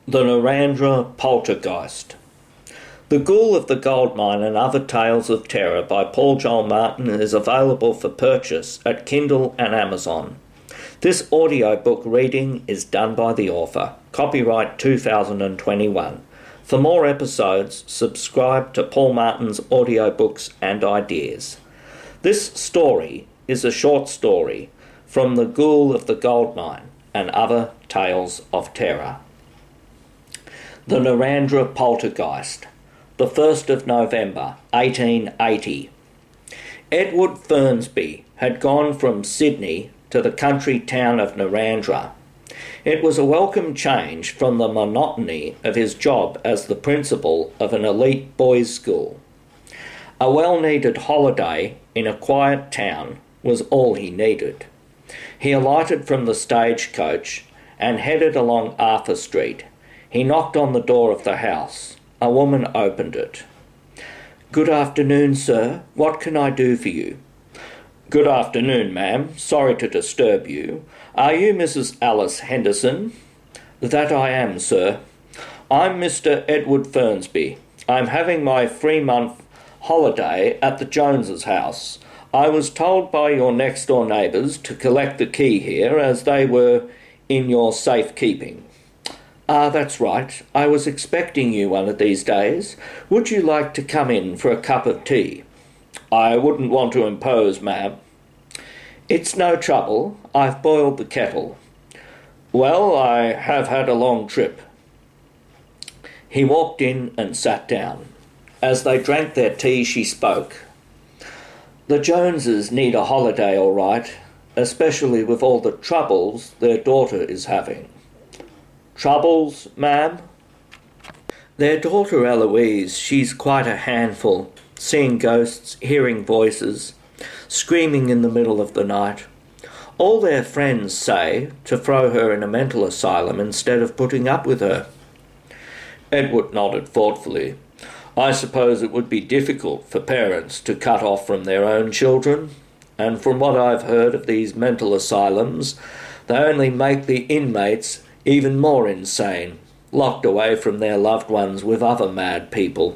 The Narrandera Poltergeist. The Ghoul of the Gold Mine and Other Tales of Terror by Paul Joel Martin is available for purchase at Kindle and Amazon. This audiobook reading is done by the author. Copyright 2021. For more episodes, subscribe to Paul Martin's audiobooks and ideas. This story is a short story from The Ghoul of the Gold Mine and Other Tales of Terror. The Narrandera Poltergeist, the 1st of November, 1880. Edward Fernsby had gone from Sydney to the country town of Narrandera. It was a welcome change from the monotony of his job as the principal of an elite boys' school. A well-needed holiday in a quiet town was all he needed. He alighted from the stagecoach and headed along Arthur Street. He knocked on the door of the house. A woman opened it. "Good afternoon, sir. What can I do for you?" "Good afternoon, ma'am. Sorry to disturb you. Are you Mrs. Alice Henderson?" "That I am, sir." "I'm Mr. Edward Fernsby. I'm having my 3-month holiday at the Joneses' house. I was told by your next-door neighbours to collect the key here as they were in your safekeeping." "Ah, that's right. I was expecting you one of these days. Would you like to come in for a cup of tea?" "I wouldn't want to impose, ma'am." "It's no trouble. I've boiled the kettle." "Well, I have had a long trip." He walked in and sat down. As they drank their tea, she spoke. "The Joneses need a holiday, all right, especially with all the troubles their daughter is having." "Troubles, ma'am?" "Their daughter Eloise, she's quite a handful, seeing ghosts, hearing voices, screaming in the middle of the night. All their friends say to throw her in a mental asylum instead of putting up with her." Edward nodded thoughtfully. "I suppose it would be difficult for parents to cut off from their own children, and from what I've heard of these mental asylums, they only make the inmates even more insane, locked away from their loved ones with other mad people."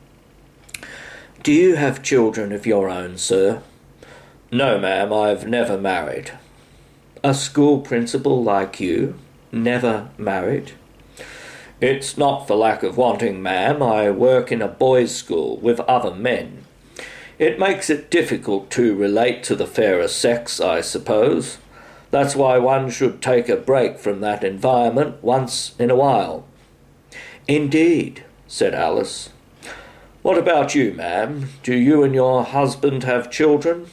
"Do you have children of your own, sir?" "No, ma'am, I've never married." "A school principal like you? Never married?" "It's not for lack of wanting, ma'am. I work in a boys' school with other men. It makes it difficult to relate to the fairer sex, I suppose. That's why one should take a break from that environment once in a while." "Indeed," said Alice. "What about you, ma'am? Do you and your husband have children?"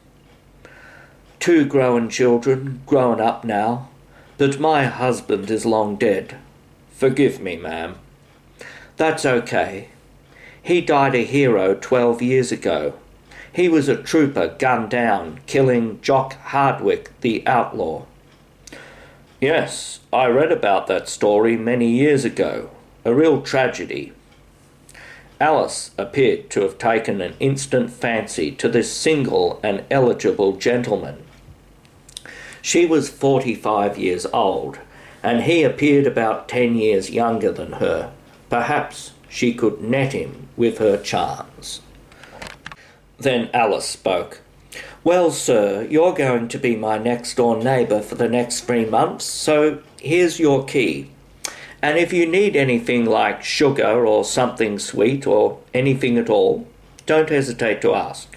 "2 grown children, grown up now, but my husband is long dead." "Forgive me, ma'am." "That's okay. He died a hero 12 years ago. He was a trooper gunned down, killing Jock Hardwick, the outlaw." "Yes, I read about that story many years ago. A real tragedy." Alice appeared to have taken an instant fancy to this single and eligible gentleman. She was 45 years old, and he appeared about 10 years younger than her. Perhaps she could net him with her charms. Then Alice spoke. "Well, sir, you're going to be my next-door neighbour for the next 3 months, so here's your key. And if you need anything like sugar or something sweet or anything at all, don't hesitate to ask."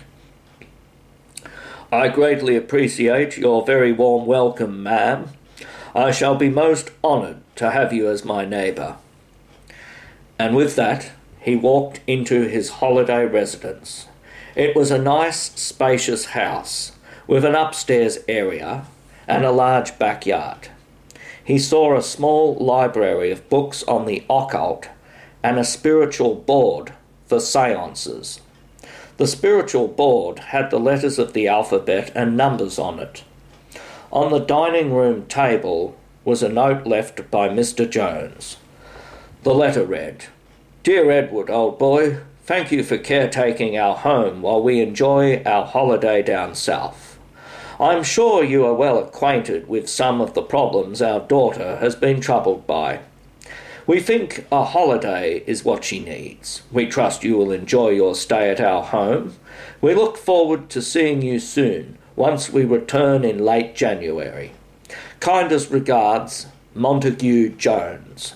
"I greatly appreciate your very warm welcome, ma'am. I shall be most honoured to have you as my neighbour." And with that, he walked into his holiday residence. It was a nice, spacious house, with an upstairs area and a large backyard. He saw a small library of books on the occult and a spiritual board for seances. The spiritual board had the letters of the alphabet and numbers on it. On the dining room table was a note left by Mr. Jones. The letter read, "Dear Edward, old boy, thank you for caretaking our home while we enjoy our holiday down south. I'm sure you are well acquainted with some of the problems our daughter has been troubled by. We think a holiday is what she needs. We trust you will enjoy your stay at our home. We look forward to seeing you soon, once we return in late January. Kindest regards, Montague Jones.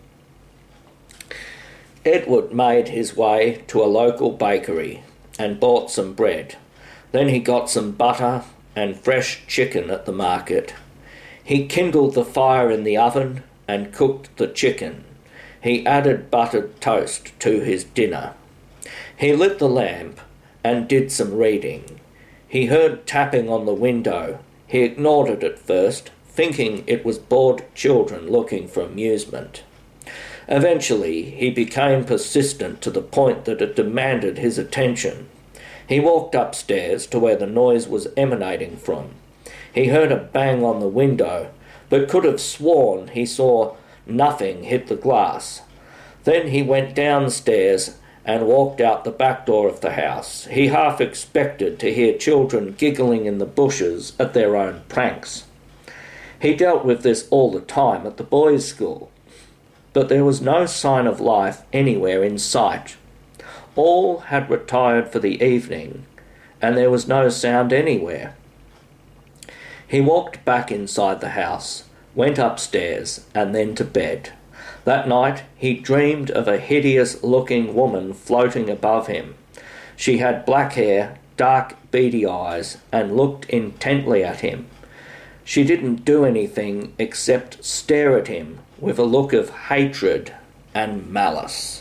Edward made his way to a local bakery and bought some bread. Then he got some butter and fresh chicken at the market. He kindled the fire in the oven and cooked the chicken. He added buttered toast to his dinner. He lit the lamp and did some reading. He heard tapping on the window. He ignored it at first, thinking it was bored children looking for amusement. Eventually, he became persistent to the point that it demanded his attention. He walked upstairs to where the noise was emanating from. He heard a bang on the window, but could have sworn he saw nothing hit the glass. Then he went downstairs and walked out the back door of the house. He half expected to hear children giggling in the bushes at their own pranks. He dealt with this all the time at the boys' school, but there was no sign of life anywhere in sight. All had retired for the evening, and there was no sound anywhere. He walked back inside the house, went upstairs, and then to bed. That night he dreamed of a hideous-looking woman floating above him. She had black hair, dark beady eyes, and looked intently at him. She didn't do anything except stare at him with a look of hatred and malice.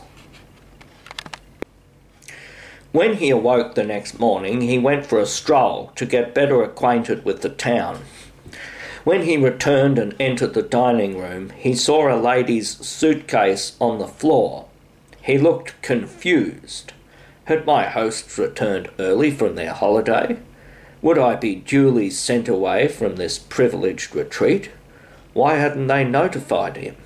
When he awoke the next morning, he went for a stroll to get better acquainted with the town. When he returned and entered the dining room, he saw a lady's suitcase on the floor. He looked confused. Had my hosts returned early from their holiday? Would I be duly sent away from this privileged retreat? Why hadn't they notified him?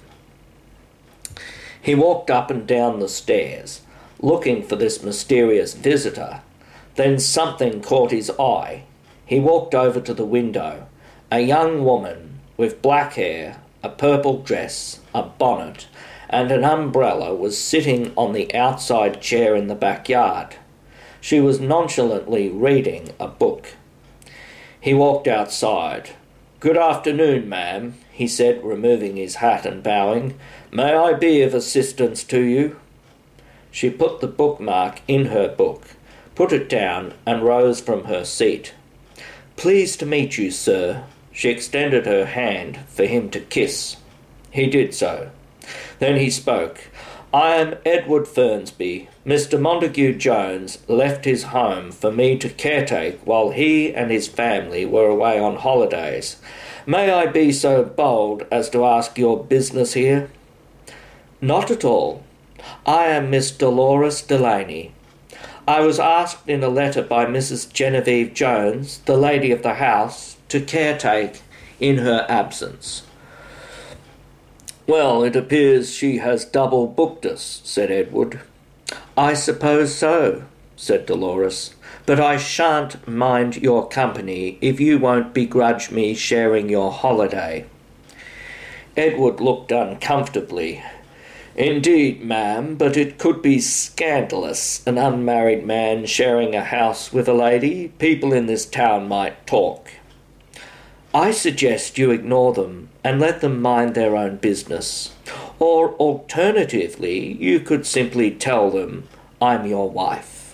He walked up and down the stairs, looking for this mysterious visitor. Then something caught his eye. He walked over to the window. A young woman with black hair, a purple dress, a bonnet, and an umbrella was sitting on the outside chair in the backyard. She was nonchalantly reading a book. He walked outside. "Good afternoon, ma'am," he said, removing his hat and bowing. "May I be of assistance to you?" She put the bookmark in her book, put it down, and rose from her seat. "Pleased to meet you, sir." She extended her hand for him to kiss. He did so. Then he spoke. "I am Edward Fernsby. Mr. Montague Jones left his home for me to caretake while he and his family were away on holidays. May I be so bold as to ask your business here?" "Not at all. I am Miss Dolores Delaney. I was asked in a letter by Mrs. Genevieve Jones, the lady of the house, to caretake in her absence." "Well, it appears she has double booked us," said Edward. "I suppose so," said Dolores, "but I shan't mind your company if you won't begrudge me sharing your holiday." Edward looked uncomfortably. "Indeed, ma'am, but it could be scandalous, an unmarried man sharing a house with a lady. People in this town might talk." "I suggest you ignore them and let them mind their own business. Or, alternatively, you could simply tell them, 'I'm your wife.'"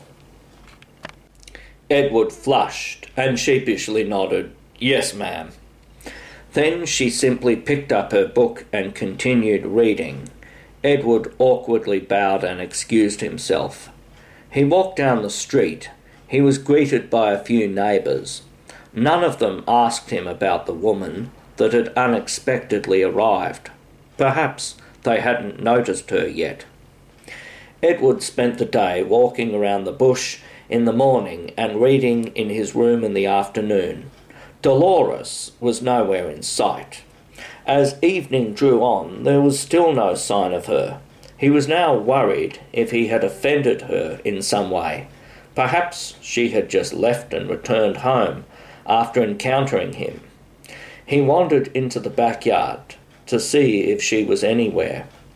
Edward flushed and sheepishly nodded, "Yes, ma'am." Then she simply picked up her book and continued reading. Edward awkwardly bowed and excused himself. He walked down the street. He was greeted by a few neighbours. None of them asked him about the woman that had unexpectedly arrived. Perhaps they hadn't noticed her yet. Edward spent the day walking around the bush in the morning and reading in his room in the afternoon. Dolores was nowhere in sight. As evening drew on, there was still no sign of her. He was now worried if he had offended her in some way. Perhaps she had just left and returned home after encountering him. He wandered into the backyard to see if she was anywhere.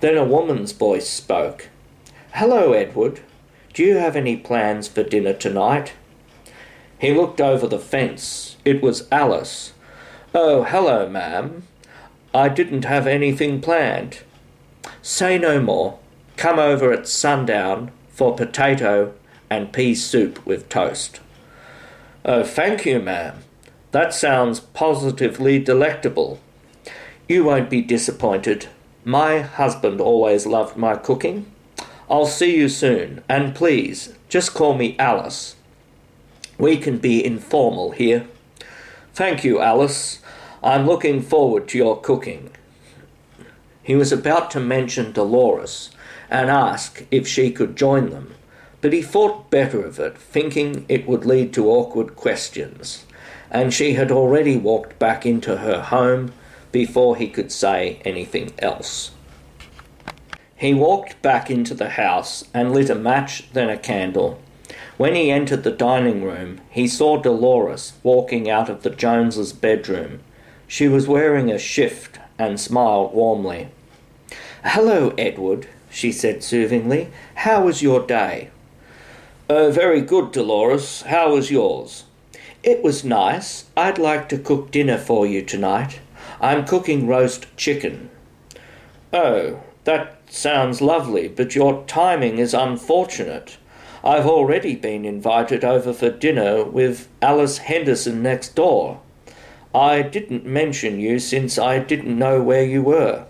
Then a woman's voice spoke. "Hello, Edward. Do you have any plans for dinner tonight?" He looked over the fence. It was Alice. "Oh, hello, ma'am. I didn't have anything planned." "Say no more. Come over at sundown for potato and pea soup with toast." "Oh, thank you, ma'am. That sounds positively delectable." "You won't be disappointed. My husband always loved my cooking. I'll see you soon, and please, just call me Alice. We can be informal here." "Thank you, Alice. I'm looking forward to your cooking." He was about to mention Dolores and ask if she could join them, but he thought better of it, thinking it would lead to awkward questions, and she had already walked back into her home before he could say anything else. He walked back into the house and lit a match, then a candle. When he entered the dining room, he saw Dolores walking out of the Joneses' bedroom. She was wearing a shift and smiled warmly. "Hello, Edward," she said soothingly. "How was your day?" Very good, Dolores. How was yours?" "It was nice. I'd like to cook dinner for you tonight. I'm cooking roast chicken." "Oh, that sounds lovely, but your timing is unfortunate. I've already been invited over for dinner with Alice Henderson next door. I didn't mention you since I didn't know where you were."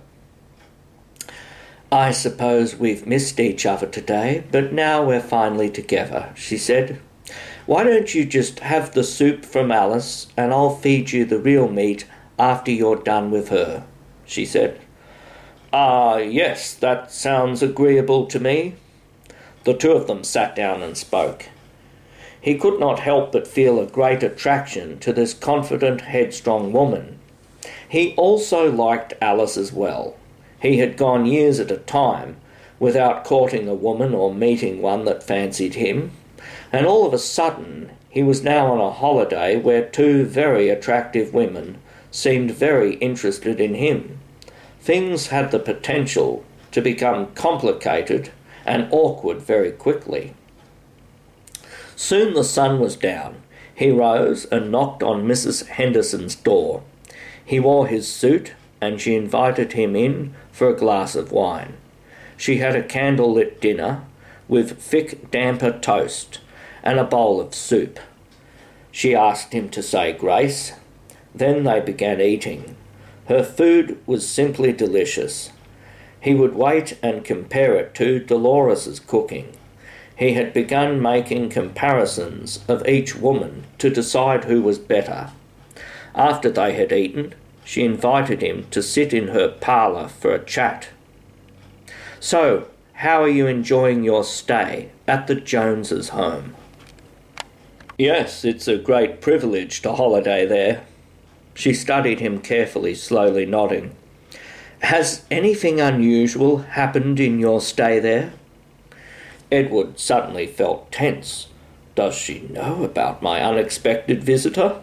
"I suppose we've missed each other today, but now we're finally together," she said. "Why don't you just have the soup from Alice, and I'll feed you the real meat after you're done with her," she said. Yes, that sounds agreeable to me." The two of them sat down and spoke. He could not help but feel a great attraction to this confident, headstrong woman. He also liked Alice as well. He had gone years at a time without courting a woman or meeting one that fancied him, and all of a sudden he was now on a holiday where two very attractive women seemed very interested in him. Things had the potential to become complicated and awkward very quickly. Soon the sun was down. He rose and knocked on Mrs. Henderson's door. He wore his suit, and she invited him in for a glass of wine. She had a candle-lit dinner with thick damper toast and a bowl of soup. She asked him to say grace. Then they began eating. Her food was simply delicious. He would wait and compare it to Dolores's cooking. He had begun making comparisons of each woman to decide who was better. After they had eaten, she invited him to sit in her parlour for a chat. "So, how are you enjoying your stay at the Joneses' home?" "Yes, it's a great privilege to holiday there." She studied him carefully, slowly nodding. "Has anything unusual happened in your stay there?" Edward suddenly felt tense. Does she know about my unexpected visitor?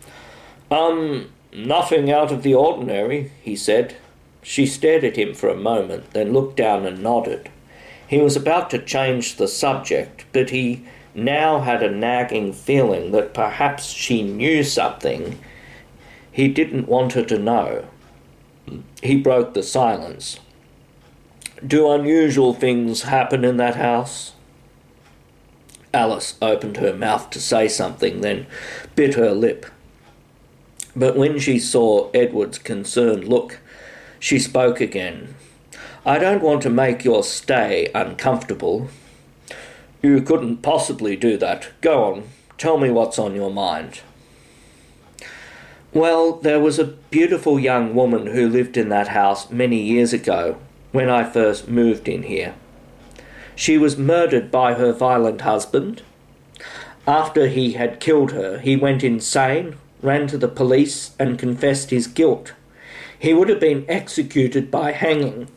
Nothing out of the ordinary," he said. She stared at him for a moment, then looked down and nodded. He was about to change the subject, but he now had a nagging feeling that perhaps she knew something he didn't want her to know. He broke the silence. "Do unusual things happen in that house?" Alice opened her mouth to say something, then bit her lip. But when she saw Edward's concerned look, she spoke again. "I don't want to make your stay uncomfortable." "You couldn't possibly do that. Go on. Tell me what's on your mind." "Well, there was a beautiful young woman who lived in that house many years ago, when I first moved in here. She was murdered by her violent husband. After he had killed her, he went insane, ran to the police, and confessed his guilt. He would have been executed by hanging.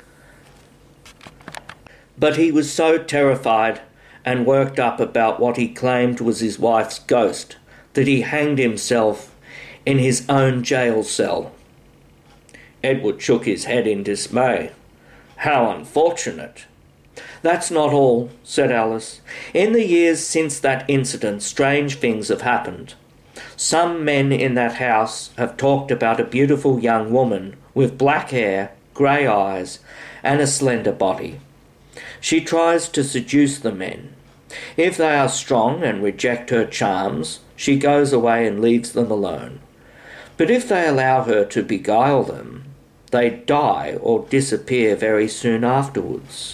But he was so terrified and worked up about what he claimed was his wife's ghost that he hanged himself in his own jail cell." Edward shook his head in dismay. How unfortunate. That's not all, said Alice. In the years since that incident, strange things have happened. Some men in that house have talked about a beautiful young woman with black hair, grey eyes, and a slender body. She tries to seduce the men. If they are strong and reject her charms, she goes away and leaves them alone. But if they allow her to beguile them, they die or disappear very soon afterwards.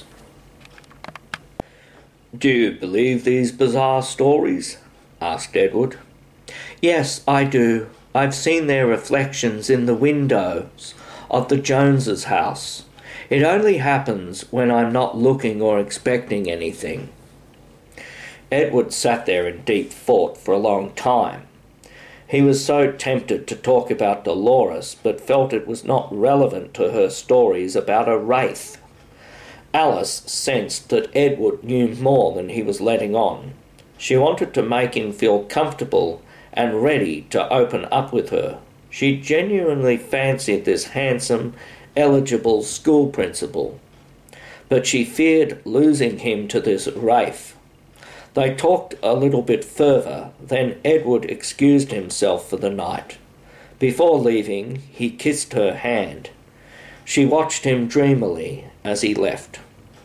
Do you believe these bizarre stories? Asked Edward. Yes, I do. I've seen their reflections in the windows of the Joneses' house. It only happens when I'm not looking or expecting anything. Edward sat there in deep thought for a long time. He was so tempted to talk about Dolores, but felt it was not relevant to her stories about a wraith. Alice sensed that Edward knew more than he was letting on. She wanted to make him feel comfortable and ready to open up with her. She genuinely fancied this handsome, eligible school principal, but she feared losing him to this wraith. They talked a little bit further, then Edward excused himself for the night. Before leaving, he kissed her hand. She watched him dreamily as he left.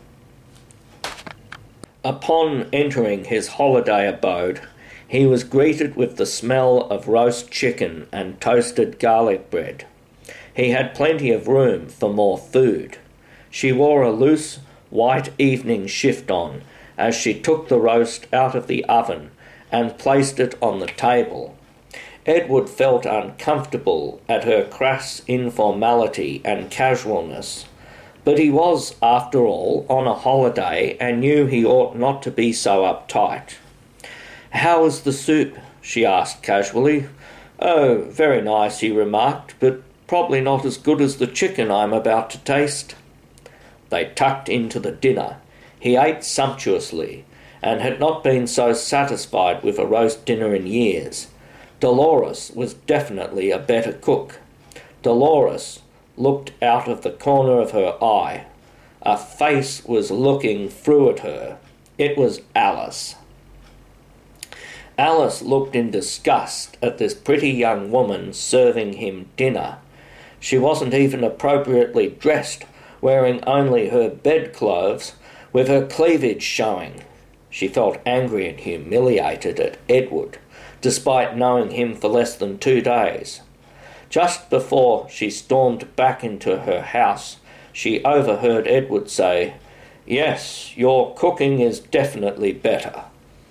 Upon entering his holiday abode, he was greeted with the smell of roast chicken and toasted garlic bread. He had plenty of room for more food. She wore a loose, white evening shift on as she took the roast out of the oven and placed it on the table. Edward felt uncomfortable at her crass informality and casualness, but he was, after all, on a holiday and knew he ought not to be so uptight. "How is the soup?" she asked casually. "Oh, very nice," he remarked, "but probably not as good as the chicken I'm about to taste." They tucked into the dinner. He ate sumptuously, and had not been so satisfied with a roast dinner in years. Dolores was definitely a better cook. Dolores looked out of the corner of her eye. A face was looking through at her. It was Alice. Alice looked in disgust at this pretty young woman serving him dinner. She wasn't even appropriately dressed, wearing only her bedclothes, with her cleavage showing. She felt angry and humiliated at Edward, despite knowing him for less than 2 days. Just before she stormed back into her house, she overheard Edward say, "Yes, your cooking is definitely better."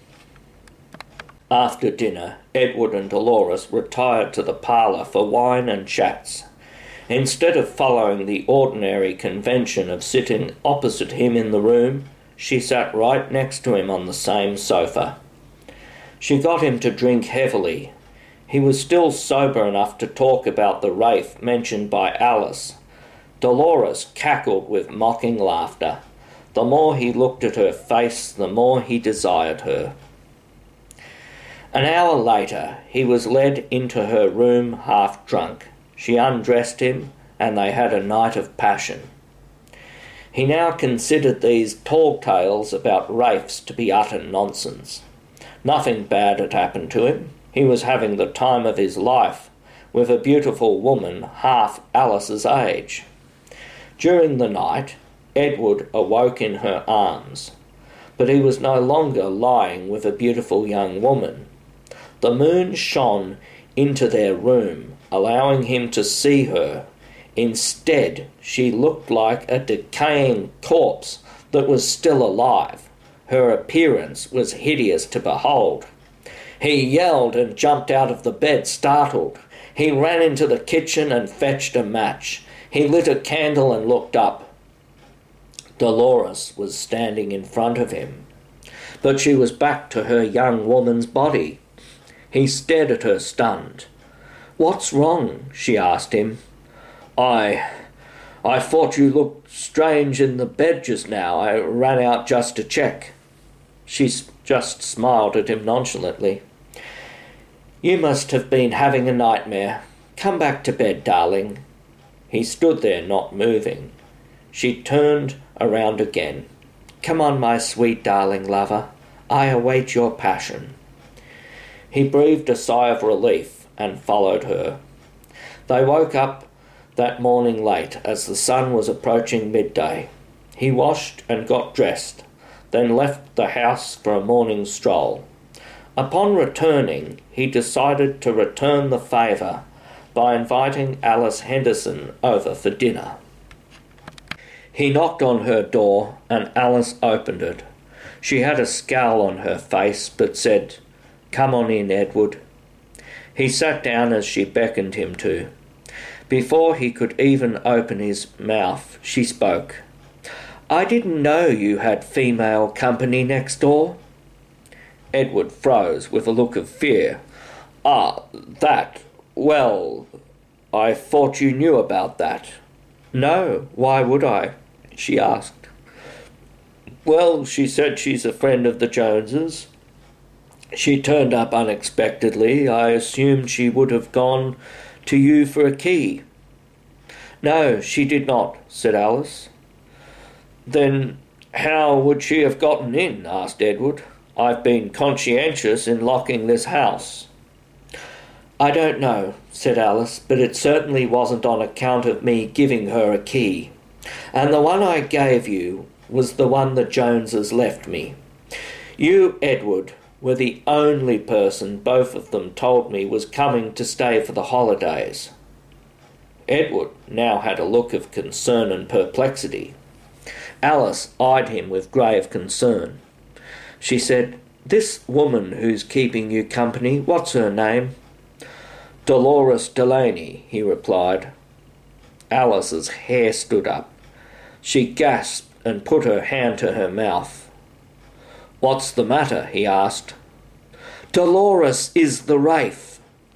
After dinner, Edward and Dolores retired to the parlour for wine and chats. Instead of following the ordinary convention of sitting opposite him in the room, she sat right next to him on the same sofa. She got him to drink heavily. He was still sober enough to talk about the wraith mentioned by Alice. Dolores cackled with mocking laughter. The more he looked at her face, the more he desired her. An hour later, he was led into her room half drunk. She undressed him, and they had a night of passion. He now considered these tall tales about wraiths to be utter nonsense. Nothing bad had happened to him. He was having the time of his life with a beautiful woman half Alice's age. During the night, Edward awoke in her arms, but he was no longer lying with a beautiful young woman. The moon shone into their room, allowing him to see her. Instead, she looked like a decaying corpse that was still alive. Her appearance was hideous to behold. He yelled and jumped out of the bed, startled. He ran into the kitchen and fetched a match. He lit a candle and looked up. Dolores was standing in front of him, but she was back to her young woman's body. He stared at her, stunned. "What's wrong?" she asked him. I thought you looked strange in the bed just now. I ran out just to check." She just smiled at him nonchalantly. "You must have been having a nightmare. Come back to bed, darling." He stood there, not moving. She turned around again. "Come on, my sweet darling lover. I await your passion." He breathed a sigh of relief and followed her. They woke up that morning late as the sun was approaching midday. He washed and got dressed, then left the house for a morning stroll. Upon returning, he decided to return the favour by inviting Alice Henderson over for dinner. He knocked on her door and Alice opened it. She had a scowl on her face but said, "Come on in, Edward." He sat down as she beckoned him to. Before he could even open his mouth, she spoke. "I didn't know you had female company next door." Edward froze with a look of fear. That. Well, I thought you knew about that." "No, why would I?" she asked. "Well, she said she's a friend of the Joneses. She turned up unexpectedly. I assumed she would have gone to you for a key." "No, she did not," said Alice. "Then how would she have gotten in?" asked Edward. "I've been conscientious in locking this house." "I don't know," said Alice, "but it certainly wasn't on account of me giving her a key. And the one I gave you was the one the Joneses left me. You, Edward, were the only person both of them told me was coming to stay for the holidays." Edward now had a look of concern and perplexity. Alice eyed him with grave concern. She said, "This woman who's keeping you company, what's her name?" "Dolores Delaney," he replied. Alice's hair stood up. She gasped and put her hand to her mouth. "What's the matter?" he asked. "Dolores is the Wraith."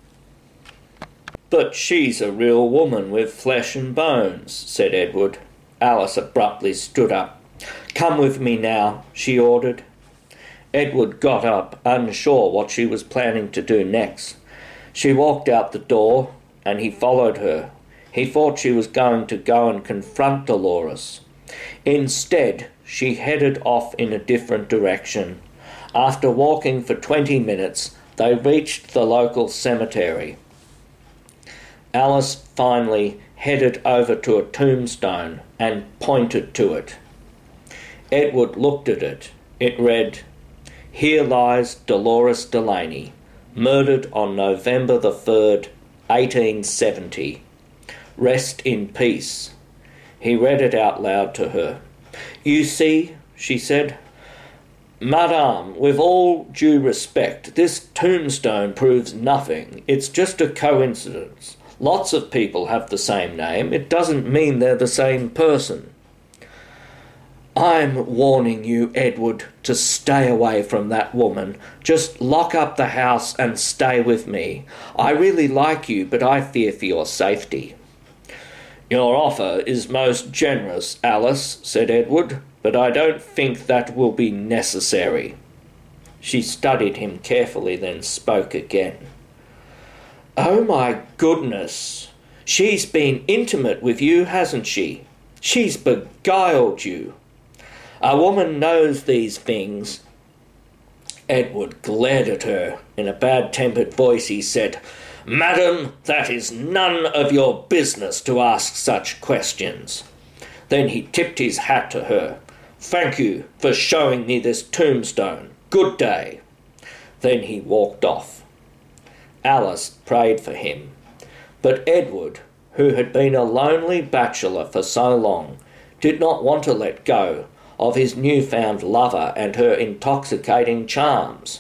"But she's a real woman with flesh and bones," said Edward. Alice abruptly stood up. "Come with me now," she ordered. Edward got up, unsure what she was planning to do next. She walked out the door, and he followed her. He thought she was going to go and confront Dolores. Instead, she headed off in a different direction. After walking for 20 minutes, they reached the local cemetery. Alice finally headed over to a tombstone and pointed to it. Edward looked at it. It read, "Here lies Dolores Delaney, murdered on November the 3rd, 1870. Rest in peace." He read it out loud to her. "You see," she said, "Madame, with all due respect, this tombstone proves nothing. It's just a coincidence. Lots of people have the same name. It doesn't mean they're the same person." "I'm warning you, Edward, to stay away from that woman. Just lock up the house and stay with me. I really like you, but I fear for your safety." "Your offer is most generous, Alice," said Edward, "but I don't think that will be necessary." She studied him carefully, then spoke again. "Oh my goodness! She's been intimate with you, hasn't she? She's beguiled you. A woman knows these things." Edward glared at her. In a bad-tempered voice he said, "Madam, that is none of your business to ask such questions." Then he tipped his hat to her. "Thank you for showing me this tombstone. Good day." Then he walked off. Alice prayed for him. But Edward, who had been a lonely bachelor for so long, did not want to let go of his newfound lover and her intoxicating charms.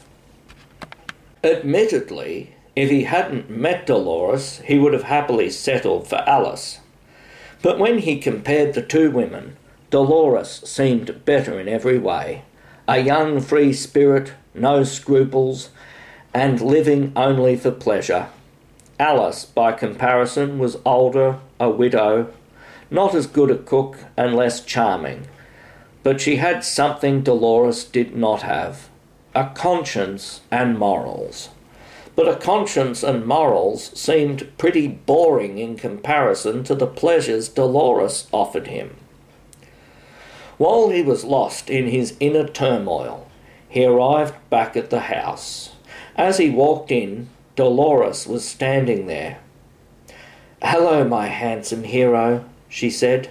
Admittedly, if he hadn't met Dolores, he would have happily settled for Alice. But when he compared the two women, Dolores seemed better in every way. A young free spirit, no scruples, and living only for pleasure. Alice, by comparison, was older, a widow, not as good a cook and less charming. But she had something Dolores did not have, a conscience and morals. but a conscience and morals seemed pretty boring in comparison to the pleasures Dolores offered him. While he was lost in his inner turmoil, he arrived back at the house. As he walked in, Dolores was standing there. "Hello, my handsome hero," she said.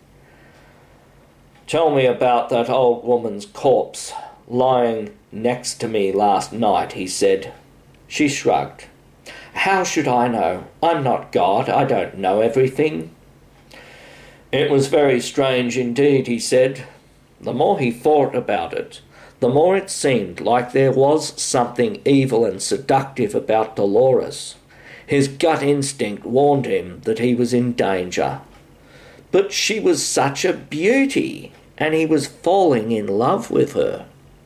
"Tell me about that old woman's corpse lying next to me last night," he said. She shrugged. "How should I know? I'm not God. I don't know everything." "It was very strange indeed," he said. The more he thought about it, the more it seemed like there was something evil and seductive about Dolores. His gut instinct warned him that he was in danger. But she was such a beauty, and he was falling in love with her.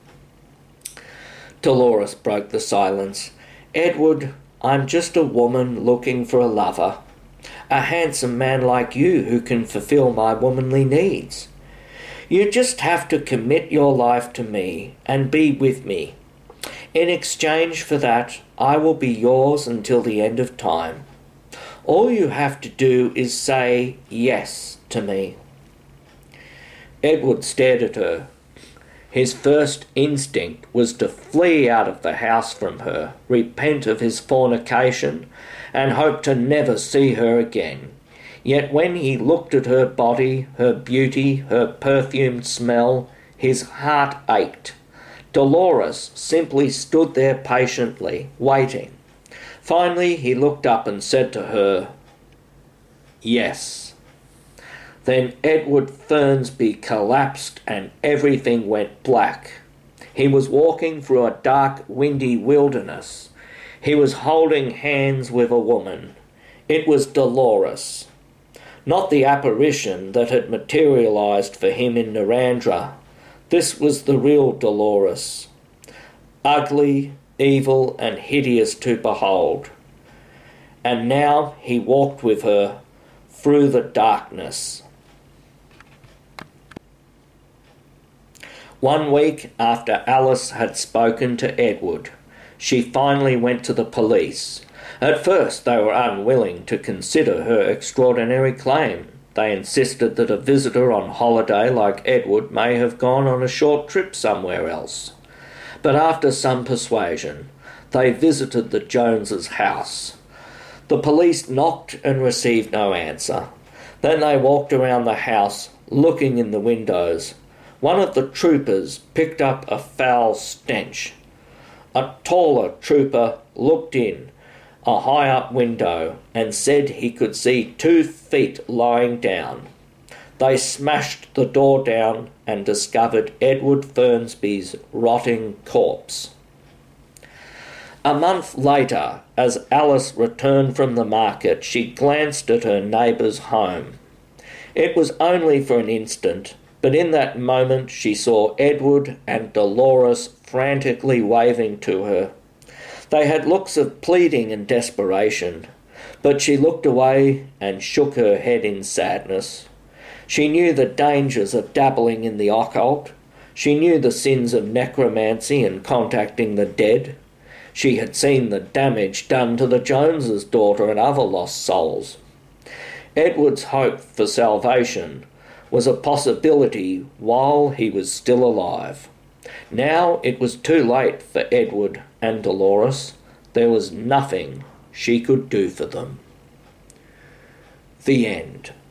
Dolores broke the silence. "Edward, I'm just a woman looking for a lover. A handsome man like you who can fulfill my womanly needs. You just have to commit your life to me and be with me. In exchange for that, I will be yours until the end of time. All you have to do is say yes to me." Edward stared at her. His first instinct was to flee out of the house from her, repent of his fornication, and hope to never see her again. Yet when he looked at her body, her beauty, her perfumed smell, his heart ached. Dolores simply stood there patiently, waiting. Finally he looked up and said to her, "Yes." Then Edward Fernsby collapsed and everything went black. He was walking through a dark, windy wilderness. He was holding hands with a woman. It was Dolores. Not the apparition that had materialized for him in Narandra. This was the real Dolores. Ugly, evil, and hideous to behold. And now he walked with her through the darkness. 1 week after Alice had spoken to Edward, she finally went to the police. At first they were unwilling to consider her extraordinary claim. They insisted that a visitor on holiday like Edward may have gone on a short trip somewhere else. But after some persuasion, they visited the Joneses' house. The police knocked and received no answer. Then they walked around the house, looking in the windows. One of the troopers picked up a foul stench. A taller trooper looked in a high-up window and said he could see 2 feet lying down. They smashed the door down and discovered Edward Fernsby's rotting corpse. A month later, as Alice returned from the market, she glanced at her neighbour's home. It was only for an instant, but in that moment she saw Edward and Dolores frantically waving to her. They had looks of pleading and desperation, but she looked away and shook her head in sadness. She knew the dangers of dabbling in the occult. She knew the sins of necromancy and contacting the dead. She had seen the damage done to the Joneses' daughter and other lost souls. Edward's hope for salvation was a possibility while he was still alive. Now it was too late for Edward and Dolores. There was nothing she could do for them. The end.